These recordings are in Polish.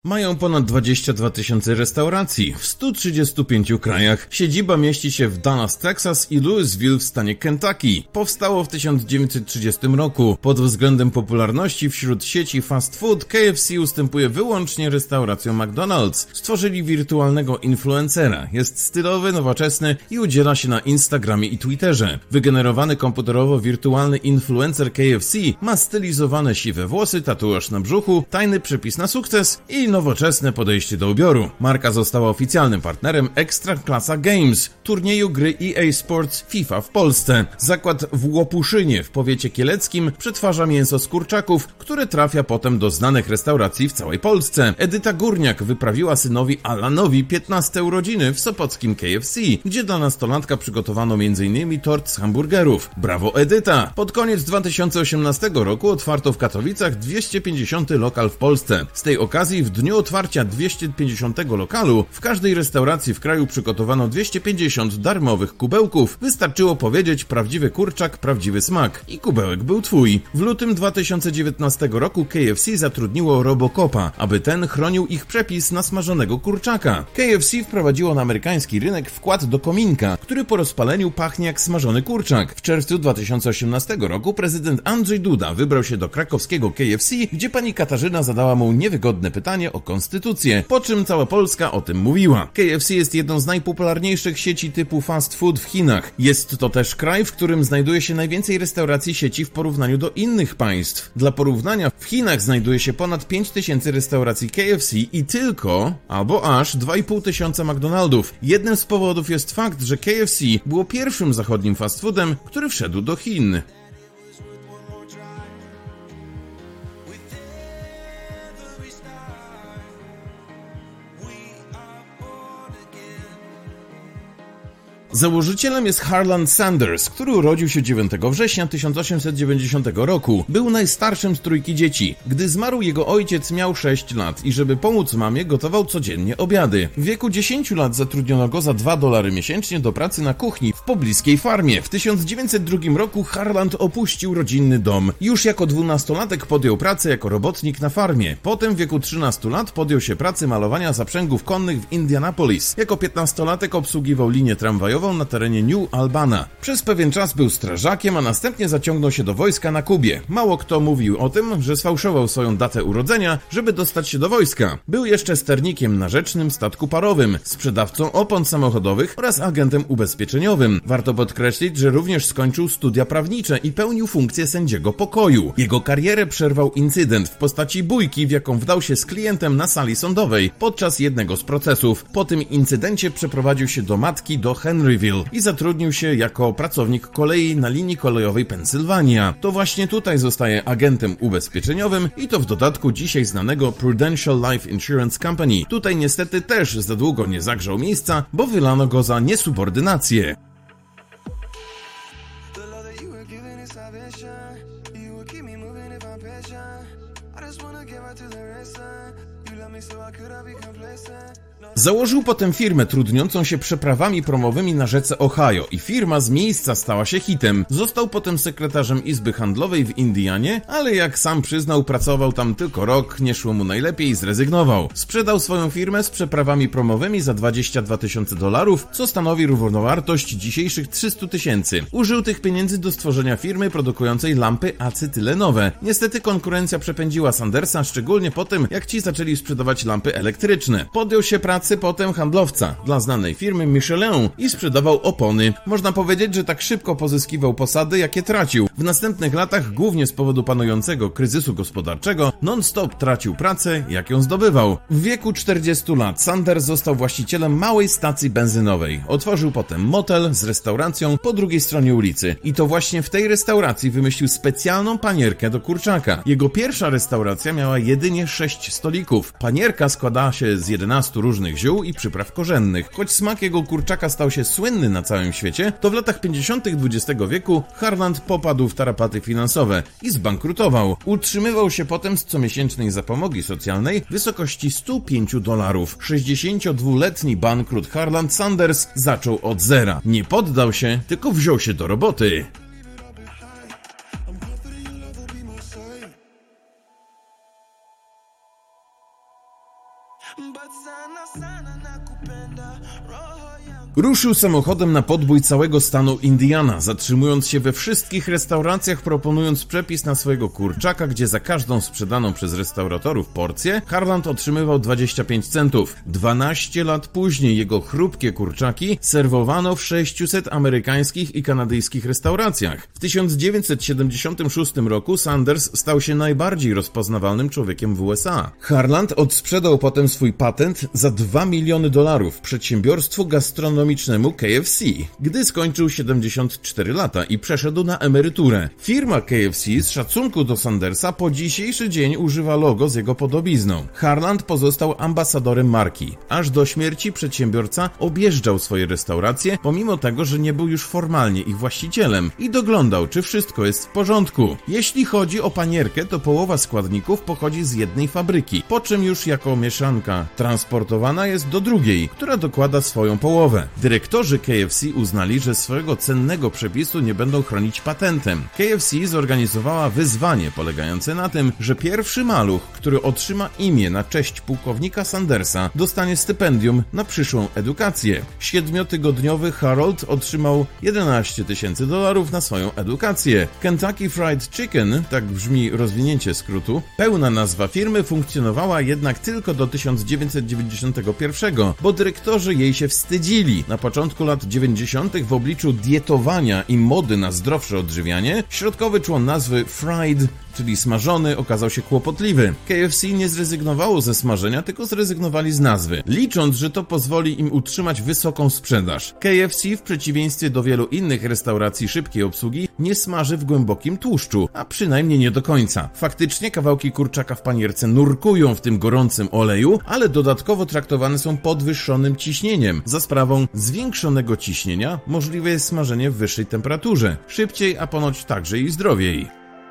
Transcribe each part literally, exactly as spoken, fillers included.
Mają ponad dwadzieścia dwa tysiące restauracji w stu trzydziestu pięciu krajach. Siedziba mieści się w Dallas, Texas i Louisville w stanie Kentucky. Powstało w tysiąc dziewięćset trzydziestym roku. Pod względem popularności wśród sieci fast food K F C ustępuje wyłącznie restauracjom McDonald's. Stworzyli wirtualnego influencera. Jest stylowy, nowoczesny i udziela się na Instagramie i Twitterze. Wygenerowany komputerowo wirtualny influencer K F C ma stylizowane siwe włosy, tatuaż na brzuchu, tajny przepis na sukces i nowoczesne podejście do ubioru. Marka została oficjalnym partnerem Ekstraklasa Games, turnieju gry E A Sports FIFA w Polsce. Zakład w Łopuszynie w powiecie kieleckim przetwarza mięso z kurczaków, które trafia potem do znanych restauracji w całej Polsce. Edyta Górniak wyprawiła synowi Alanowi piętnaste urodziny w sopockim K F C, gdzie dla nastolatka przygotowano m in tort z hamburgerów. Brawo Edyta! Pod koniec dwa tysiące osiemnastego roku otwarto w Katowicach dwieście pięćdziesiąty lokal w Polsce. Z tej okazji w dniu otwarcia dwieście pięćdziesiątego lokalu w każdej restauracji w kraju przygotowano dwieście pięćdziesiąt darmowych kubełków. Wystarczyło powiedzieć prawdziwy kurczak, prawdziwy smak i kubełek był twój. W lutym dwa tysiące dziewiętnastego roku K F C zatrudniło Robocopa, aby ten chronił ich przepis na smażonego kurczaka. K F C wprowadziło na amerykański rynek wkład do kominka, który po rozpaleniu pachnie jak smażony kurczak. W czerwcu dwa tysiące osiemnastego roku prezydent Andrzej Duda wybrał się do krakowskiego K F C, gdzie pani Katarzyna zadała mu niewygodne pytanie o konstytucję, po czym cała Polska o tym mówiła. K F C jest jedną z najpopularniejszych sieci typu fast food w Chinach. Jest to też kraj, w którym znajduje się najwięcej restauracji sieci w porównaniu do innych państw. Dla porównania, w Chinach znajduje się ponad pięć tysięcy restauracji K F C i tylko, albo aż dwa i pół tysiąca McDonaldów. Jednym z powodów jest fakt, że K F C było pierwszym zachodnim fast foodem, który wszedł do Chin. Założycielem jest Harland Sanders, który urodził się dziewiątego września tysiąc osiemset dziewięćdziesiątego roku. Był najstarszym z trójki dzieci. Gdy zmarł, jego ojciec miał sześć lat i żeby pomóc mamie, gotował codziennie obiady. W wieku dziesięciu lat zatrudniono go za dwa dolary miesięcznie do pracy na kuchni w pobliskiej farmie. W tysiąc dziewięćset drugim roku Harland opuścił rodzinny dom. Już jako dwunastolatek podjął pracę jako robotnik na farmie. Potem w wieku trzynastu lat podjął się pracy malowania zaprzęgów konnych w Indianapolis. Jako piętnastolatek obsługiwał linię tramwajową na terenie New Albana. Przez pewien czas był strażakiem, a następnie zaciągnął się do wojska na Kubie. Mało kto mówił o tym, że sfałszował swoją datę urodzenia, żeby dostać się do wojska. Był jeszcze sternikiem na rzecznym statku parowym, sprzedawcą opon samochodowych oraz agentem ubezpieczeniowym. Warto podkreślić, że również skończył studia prawnicze i pełnił funkcję sędziego pokoju. Jego karierę przerwał incydent w postaci bójki, w jaką wdał się z klientem na sali sądowej podczas jednego z procesów. Po tym incydencie przeprowadził się do matki do Henryville i zatrudnił się jako pracownik kolei na linii kolejowej Pensylwania. To właśnie tutaj zostaje agentem ubezpieczeniowym i to w dodatku dzisiaj znanego Prudential Life Insurance Company. Tutaj niestety też za długo nie zagrzał miejsca, bo wylano go za niesubordynację. Założył potem firmę trudniącą się przeprawami promowymi na rzece Ohio i firma z miejsca stała się hitem. Został potem sekretarzem Izby Handlowej w Indianie, ale jak sam przyznał, pracował tam tylko rok, nie szło mu najlepiej i zrezygnował. Sprzedał swoją firmę z przeprawami promowymi za dwadzieścia dwa tysiące dolarów, co stanowi równowartość dzisiejszych trzystu tysięcy. Użył tych pieniędzy do stworzenia firmy produkującej lampy acetylenowe. Niestety konkurencja przepędziła Sandersa, szczególnie po tym, jak ci zaczęli sprzedawać lampy elektryczne. Podjął się pracy potem handlowca dla znanej firmy Michelin i sprzedawał opony. Można powiedzieć, że tak szybko pozyskiwał posady, jakie tracił. W następnych latach, głównie z powodu panującego kryzysu gospodarczego, non-stop tracił pracę, jak ją zdobywał. W wieku czterdziestu lat Sanders został właścicielem małej stacji benzynowej. Otworzył potem motel z restauracją po drugiej stronie ulicy. I to właśnie w tej restauracji wymyślił specjalną panierkę do kurczaka. Jego pierwsza restauracja miała jedynie sześć stolików. Panierka składała się z jedenastu różnych ziół i przypraw korzennych. Choć smak jego kurczaka stał się słynny na całym świecie, to w latach pięćdziesiątych dwudziestego wieku Harland popadł w tarapaty finansowe i zbankrutował. Utrzymywał się potem z comiesięcznej zapomogi socjalnej w wysokości stu pięciu dolarów. sześćdziesięciodwuletni bankrut Harland Sanders zaczął od zera. Nie poddał się, tylko wziął się do roboty. Ruszył samochodem na podbój całego stanu Indiana, zatrzymując się we wszystkich restauracjach, proponując przepis na swojego kurczaka, gdzie za każdą sprzedaną przez restauratorów porcję Harland otrzymywał dwadzieścia pięć centów. dwanaście lat później jego chrupkie kurczaki serwowano w sześciuset amerykańskich i kanadyjskich restauracjach. W tysiąc dziewięćset siedemdziesiątym szóstym roku Sanders stał się najbardziej rozpoznawalnym człowiekiem w U S A. Harland odsprzedał potem swój patent za dwa miliony dolarów przedsiębiorstwu gastronomicznemu K F C, gdy skończył siedemdziesiąt cztery lata i przeszedł na emeryturę. Firma K F C z szacunku do Sandersa po dzisiejszy dzień używa logo z jego podobizną. Harland pozostał ambasadorem marki. Aż do śmierci przedsiębiorca objeżdżał swoje restauracje, pomimo tego, że nie był już formalnie ich właścicielem i doglądał, czy wszystko jest w porządku. Jeśli chodzi o panierkę, to połowa składników pochodzi z jednej fabryki, po czym już jako mieszanka transportowana jest do drugiej, która dokłada swoją połowę. Dyrektorzy K F C uznali, że swojego cennego przepisu nie będą chronić patentem. K F C zorganizowała wyzwanie polegające na tym, że pierwszy maluch, który otrzyma imię na cześć pułkownika Sandersa, dostanie stypendium na przyszłą edukację. Siedmiotygodniowy Harold otrzymał jedenaście tysięcy dolarów na swoją edukację. Kentucky Fried Chicken, tak brzmi rozwinięcie skrótu, pełna nazwa firmy funkcjonowała jednak tylko do tysiąc dziewięćset dziewięćdziesiątego pierwszego, bo dyrektorzy jej się wstydzili. Na początku lat dziewięćdziesiątych w obliczu dietowania i mody na zdrowsze odżywianie, środkowy człon nazwy Fried, czyli smażony, okazał się kłopotliwy. K F C nie zrezygnowało ze smażenia, tylko zrezygnowali z nazwy, licząc, że to pozwoli im utrzymać wysoką sprzedaż. K F C w przeciwieństwie do wielu innych restauracji szybkiej obsługi nie smaży w głębokim tłuszczu, a przynajmniej nie do końca. Faktycznie kawałki kurczaka w panierce nurkują w tym gorącym oleju, ale dodatkowo traktowane są podwyższonym ciśnieniem. Za sprawą zwiększonego ciśnienia możliwe jest smażenie w wyższej temperaturze. Szybciej, a ponoć także i zdrowiej.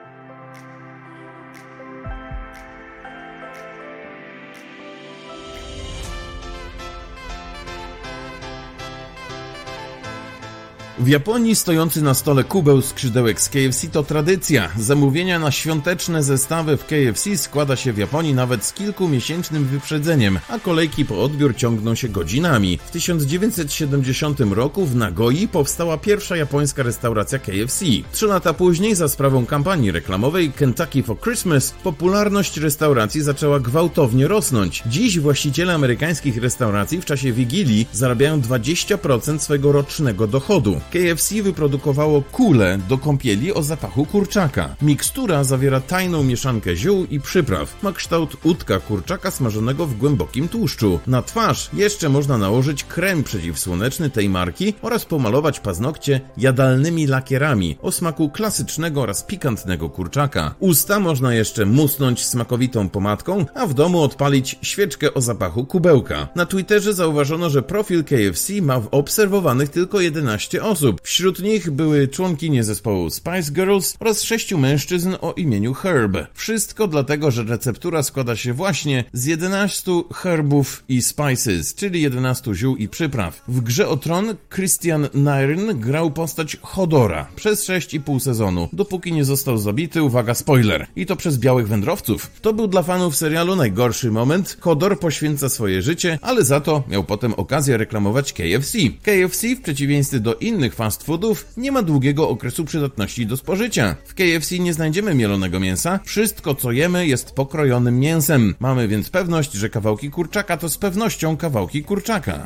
W Japonii stojący na stole kubeł skrzydełek z K F C to tradycja. Zamówienia na świąteczne zestawy w K F C składa się w Japonii nawet z kilkumiesięcznym wyprzedzeniem, a kolejki po odbiór ciągną się godzinami. W tysiąc dziewięćset siedemdziesiątym roku w Nagoi powstała pierwsza japońska restauracja K F C. Trzy lata później za sprawą kampanii reklamowej Kentucky for Christmas popularność restauracji zaczęła gwałtownie rosnąć. Dziś właściciele amerykańskich restauracji w czasie Wigilii zarabiają dwadzieścia procent swojego rocznego dochodu. K F C wyprodukowało kulę do kąpieli o zapachu kurczaka. Mikstura zawiera tajną mieszankę ziół i przypraw. Ma kształt udka kurczaka smażonego w głębokim tłuszczu. Na twarz jeszcze można nałożyć krem przeciwsłoneczny tej marki oraz pomalować paznokcie jadalnymi lakierami o smaku klasycznego oraz pikantnego kurczaka. Usta można jeszcze musnąć smakowitą pomadką, a w domu odpalić świeczkę o zapachu kubełka. Na Twitterze zauważono, że profil K F C ma obserwowanych tylko jedenaście osób. Wśród nich były członkinie zespołu Spice Girls oraz sześciu mężczyzn o imieniu Herb. Wszystko dlatego, że receptura składa się właśnie z jedenastu herbów i spices, czyli jedenastu ziół i przypraw. W Grze o Tron Christian Nairn grał postać Hodora przez sześć i pół sezonu, dopóki nie został zabity, uwaga, spoiler, i to przez białych wędrowców. To był dla fanów serialu najgorszy moment. Hodor poświęca swoje życie, ale za to miał potem okazję reklamować K F C. K F C w przeciwieństwie do innych fast foodów nie ma długiego okresu przydatności do spożycia. W K F C nie znajdziemy mielonego mięsa, wszystko co jemy jest pokrojonym mięsem. Mamy więc pewność, że kawałki kurczaka to z pewnością kawałki kurczaka.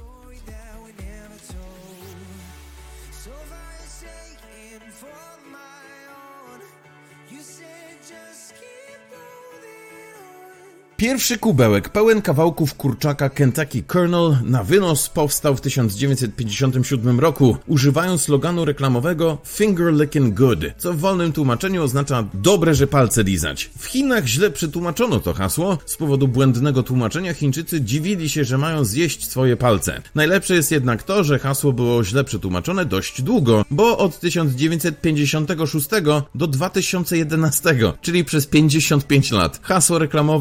Pierwszy kubełek pełen kawałków kurczaka Kentucky Colonel na wynos powstał w tysiąc dziewięćset pięćdziesiątym siódmym roku, używając sloganu reklamowego Finger Licking Good, co w wolnym tłumaczeniu oznacza dobre, że palce lizać. W Chinach źle przetłumaczono to hasło, z powodu błędnego tłumaczenia Chińczycy dziwili się, że mają zjeść swoje palce. Najlepsze jest jednak to, że hasło było źle przetłumaczone dość długo, bo od tysiąc dziewięćset pięćdziesiątego szóstego do dwa tysiące jedenastego, czyli przez pięćdziesiąt pięć lat. Hasło reklamowe w ogóle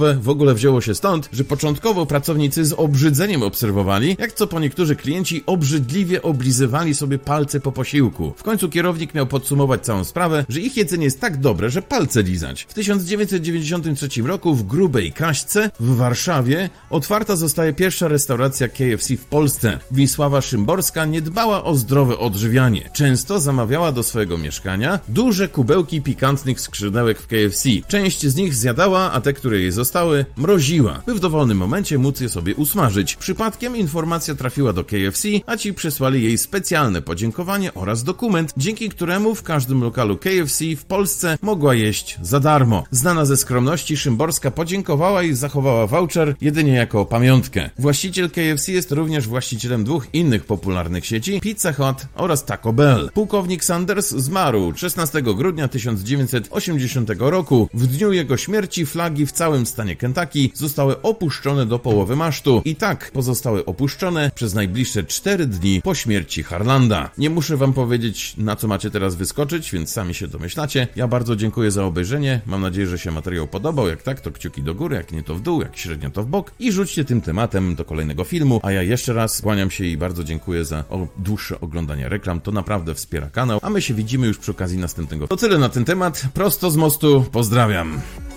ogóle wzięło się stąd, że początkowo pracownicy z obrzydzeniem obserwowali, jak co po niektórzy klienci obrzydliwie oblizywali sobie palce po posiłku. W końcu kierownik miał podsumować całą sprawę, że ich jedzenie jest tak dobre, że palce lizać. W tysiąc dziewięćset dziewięćdziesiątym trzecim roku w Grubej Kaśce w Warszawie otwarta zostaje pierwsza restauracja K F C w Polsce. Wisława Szymborska nie dbała o zdrowe odżywianie. Często zamawiała do swojego mieszkania duże kubełki pikantnych skrzydełek w K F C. Część z nich zjadała, a te, które jej zostały, mroziła, by w dowolnym momencie móc je sobie usmażyć. Przypadkiem informacja trafiła do K F C, a ci przesłali jej specjalne podziękowanie oraz dokument, dzięki któremu w każdym lokalu K F C w Polsce mogła jeść za darmo. Znana ze skromności, Szymborska podziękowała i zachowała voucher jedynie jako pamiątkę. Właściciel K F C jest również właścicielem dwóch innych popularnych sieci, Pizza Hut oraz Taco Bell. Pułkownik Sanders zmarł szesnastego grudnia tysiąc dziewięćset osiemdziesiątego roku. W dniu jego śmierci flagi w całym stanie Kentucky zostały opuszczone do połowy masztu i tak pozostały opuszczone przez najbliższe cztery dni po śmierci Harlanda. Nie muszę wam powiedzieć, na co macie teraz wyskoczyć, więc sami się domyślacie. Ja bardzo dziękuję za obejrzenie. Mam nadzieję, że się materiał podobał. Jak tak, to kciuki do góry, jak nie to w dół, jak średnio to w bok i rzućcie tym tematem do kolejnego filmu. A ja jeszcze raz kłaniam się i bardzo dziękuję za o, dłuższe oglądanie reklam. To naprawdę wspiera kanał, a my się widzimy już przy okazji następnego. To tyle na ten temat. Prosto z mostu. Pozdrawiam.